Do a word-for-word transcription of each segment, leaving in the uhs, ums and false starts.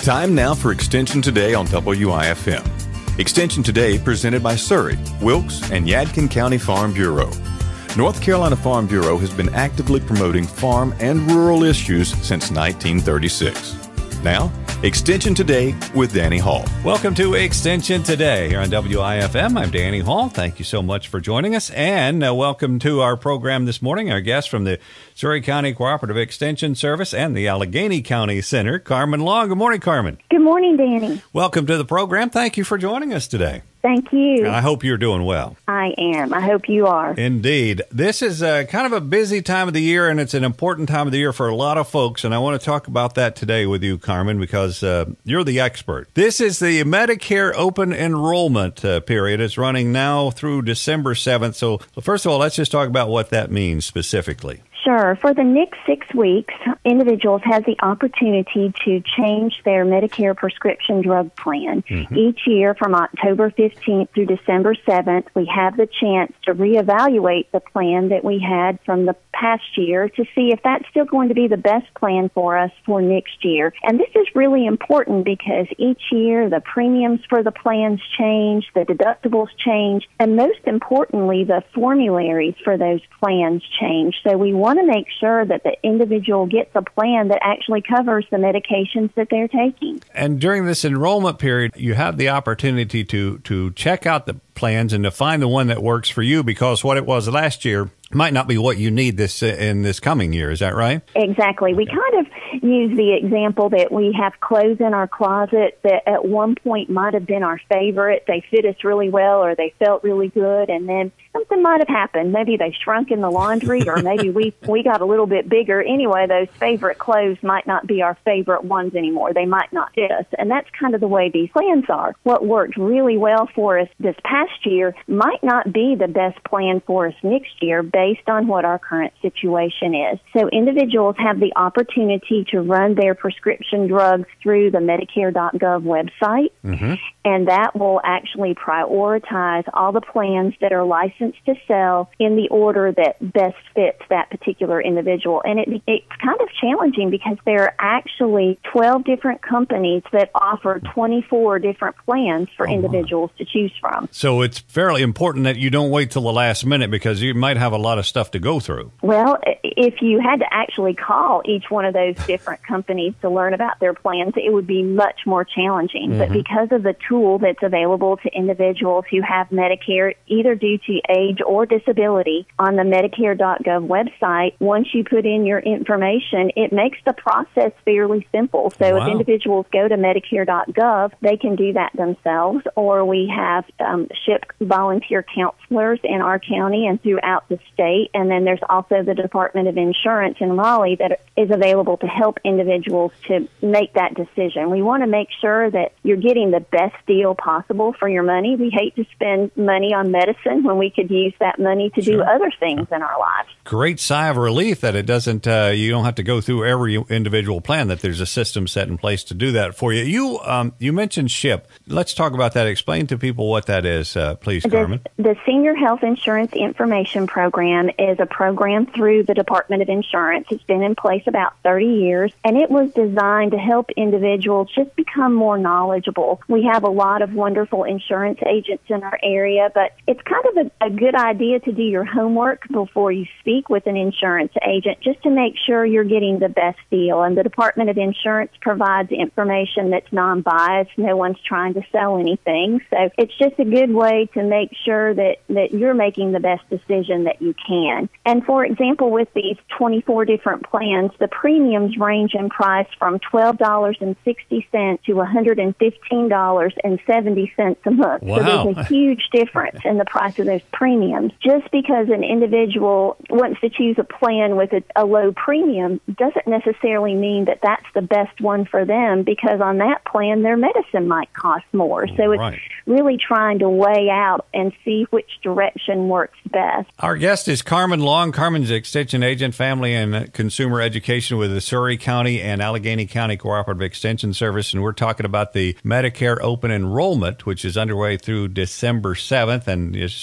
Time now for Extension Today on W I F M. Extension Today presented by Surrey, Wilkes, and Yadkin County Farm Bureau. North Carolina Farm Bureau has been actively promoting farm and rural issues since nineteen thirty-six. Now, Extension Today with Danny Hall. Welcome to Extension Today here on W I F M. I'm Danny Hall. Thank you so much for joining us. And uh, welcome to our program this morning. Our guest from the Surrey County Cooperative Extension Service and the Allegheny County Center, Carmen Long. Good morning, Carmen. Good morning, Danny. Welcome to the program. Thank you for joining us today. Thank you. And I hope you're doing well. I am. I hope you are. Indeed. This is a, kind of a busy time of the year, and it's an important time of the year for a lot of folks, and I want to talk about that today with you, Carmen, because uh, you're the expert. This is the Medicare open enrollment uh, period. It's running now through December seventh. So first of all, let's just talk about what that means specifically. Sure. For the next six weeks, individuals have the opportunity to change their Medicare prescription drug plan. Mm-hmm. Each year from October fifteenth through December seventh, we have the chance to reevaluate the plan that we had from the past year to see if that's still going to be the best plan for us for next year. And this is really important because each year the premiums for the plans change, the deductibles change, and most importantly, the formularies for those plans change. So we want to make sure that the individual gets a plan that actually covers the medications that they're taking. And during this enrollment period, you have the opportunity to, to check out the plans and to find the one that works for you, because what it was last year might not be what you need this uh, in this coming year. Is that right? Exactly. We kind of use the example that we have clothes in our closet that at one point might have been our favorite. They fit us really well, or they felt really good, and then something might have happened. Maybe they shrunk in the laundry, or maybe we we got a little bit bigger. Anyway, those favorite clothes might not be our favorite ones anymore. They might not fit us, and that's kind of the way these plans are. What worked really well for us this past year might not be the best plan for us next year, based on what our current situation is. So individuals have the opportunity to run their prescription drugs through the Medicare dot gov website, mm-hmm. and that will actually prioritize all the plans that are licensed to sell in the order that best fits that particular individual. And it, it's kind of challenging because there are actually twelve different companies that offer twenty-four different plans for oh, individuals wow. to choose from. So it's fairly important that you don't wait till the last minute, because you might have a lot of stuff to go through. Well, if you had to actually call each one of those different companies to learn about their plans, it would be much more challenging. Mm-hmm. But because of the tool that's available to individuals who have Medicare, either due to age or disability, on the Medicare dot gov website, once you put in your information, it makes the process fairly simple. So wow. if individuals go to Medicare dot gov, they can do that themselves, or we have um, S H I P volunteer counselors in our county and throughout the state. And then there's also the Department of Insurance in Raleigh that is available to help individuals to make that decision. We want to make sure that you're getting the best deal possible for your money. We hate to spend money on medicine when we could use that money to sure. do other things in our lives. Great sigh of relief that it doesn't, uh, you don't have to go through every individual plan, that there's a system set in place to do that for you. You, um, you mentioned S H I P. Let's talk about that. Explain to people what that is, uh, please, Carmen. The, the Senior Health Insurance Information Program is a program through the Department of Insurance. It's been in place about thirty years, and it was designed to help individuals just become more knowledgeable. We have a lot of wonderful insurance agents in our area, but it's kind of a, a good idea to do your homework before you speak with an insurance agent, just to make sure you're getting the best deal. And the Department of Insurance provides information that's non-biased. No one's trying to sell anything. So it's just a good way to make sure that, that you're making the best decision that you can. And for example, with these twenty-four different plans, the premiums range in price from twelve dollars and sixty cents to one hundred fifteen dollars and seventy cents a month. Wow. So there's a huge difference in the price of those premiums. Just because an individual wants to choose a plan with a, a low premium doesn't necessarily mean that that's the best one for them, because on that plan, their medicine might cost more. So it's right. really trying to weigh out and see which direction works best. Our guest is Carmen Long. Carmen's Extension Agent, Family and Consumer Education with the Surrey County and Allegheny County Cooperative Extension Service, and we're talking about the Medicare Open Enrollment, which is underway through December seventh, and you sort of explained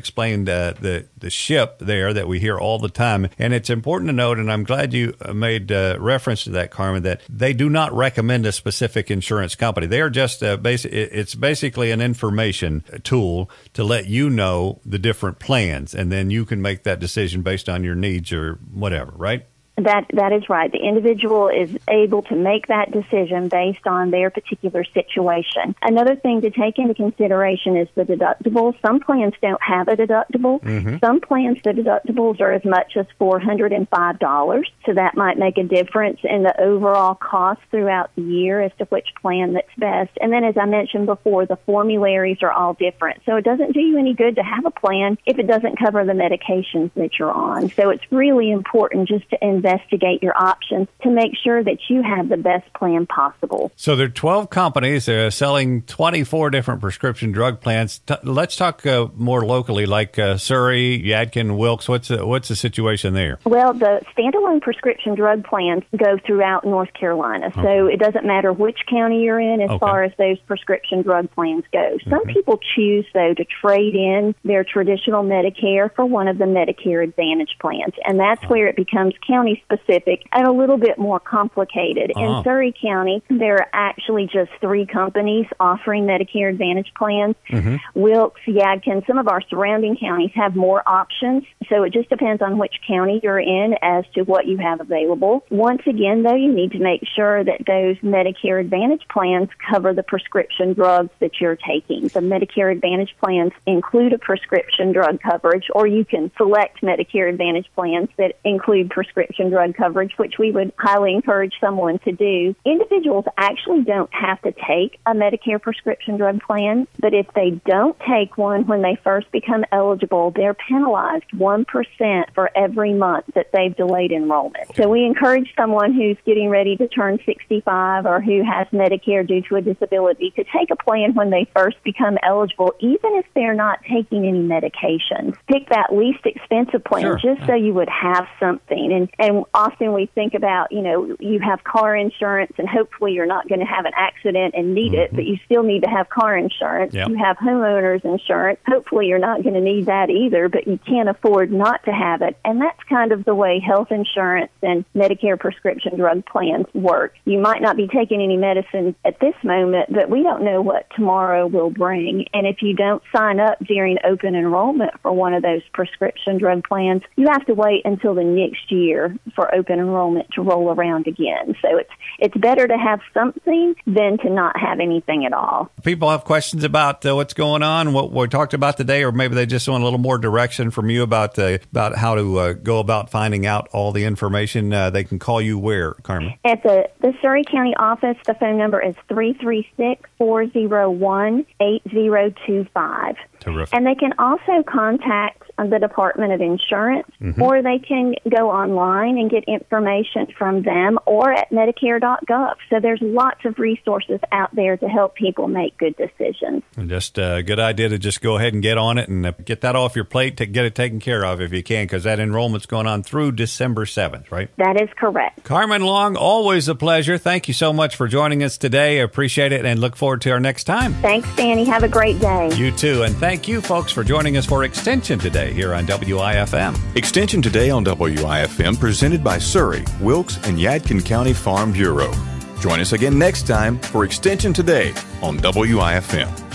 explained uh, the, the ship there that we hear all the time. And it's important to note, and I'm glad you made uh, reference to that, Carmen, that they do not recommend a specific insurance company. They are just uh, basic. It's basically an information tool to let you know the different plans, and then you can make that decision based on your needs or whatever, right? That that is right. The individual is able to make that decision based on their particular situation. Another thing to take into consideration is the deductible. Some plans don't have a deductible. Mm-hmm. Some plans, the deductibles are as much as four hundred five dollars, so that might make a difference in the overall cost throughout the year as to which plan that's best. And then, as I mentioned before, the formularies are all different. So it doesn't do you any good to have a plan if it doesn't cover the medications that you're on. So it's really important just to invest investigate your options to make sure that you have the best plan possible. So there are twelve companies uh, selling twenty-four different prescription drug plans. T- let's talk uh, more locally, like uh, Surrey, Yadkin, Wilkes. What's the, what's the situation there? Well, the standalone prescription drug plans go throughout North Carolina, so okay. It doesn't matter which county you're in as okay. far as those prescription drug plans go. Some mm-hmm. people choose, though, to trade in their traditional Medicare for one of the Medicare Advantage plans, and that's where it becomes county specific and a little bit more complicated. Uh-huh. In Surrey County, there are actually just three companies offering Medicare Advantage plans. Mm-hmm. Wilkes, Yadkin, some of our surrounding counties have more options, so it just depends on which county you're in as to what you have available. Once again, though, you need to make sure that those Medicare Advantage plans cover the prescription drugs that you're taking. The Medicare Advantage plans include a prescription drug coverage, or you can select Medicare Advantage plans that include prescription drug coverage, which we would highly encourage someone to do. Individuals actually don't have to take a Medicare prescription drug plan, but if they don't take one when they first become eligible, they're penalized one percent for every month that they've delayed enrollment. So we encourage someone who's getting ready to turn sixty-five or who has Medicare due to a disability to take a plan when they first become eligible, even if they're not taking any medications. Pick that least expensive plan sure. just so you would have something. And, and often we think about, you know, you have car insurance and hopefully you're not going to have an accident and need mm-hmm. it, but you still need to have car insurance. Yep. You have homeowners insurance. Hopefully you're not going to need that either, but you can't afford not to have it. And that's kind of the way health insurance and Medicare prescription drug plans work. You might not be taking any medicine at this moment, but we don't know what tomorrow will bring. And if you don't sign up during open enrollment for one of those prescription drug plans, you have to wait until the next year for open enrollment to roll around again. So it's it's better to have something than to not have anything at all. People have questions about uh, what's going on, what we talked about today, or maybe they just want a little more direction from you about uh, about how to uh, go about finding out all the information. Uh, they can call you where, Carmen? At the, the Surrey County office, the phone number is three three six, four zero one, eight zero two five. Terrific. And they can also contact the Department of Insurance, mm-hmm. or they can go online and get information from them or at Medicare dot gov. So there's lots of resources out there to help people make good decisions. And just a good idea to just go ahead and get on it and uh, get that off your plate to get it taken care of if you can, because that enrollment's going on through December seventh, right? That is correct. Carmen Long, always a pleasure. Thank you so much for joining us today. I appreciate it and look forward to our next time. Thanks, Danny. Have a great day. You too. And thank you, folks, for joining us for Extension Today here on W I F M. Extension Today on W I F M, presented by Surrey, Wilkes, and Yadkin County Farm Bureau. Join us again next time for Extension Today on W I F M.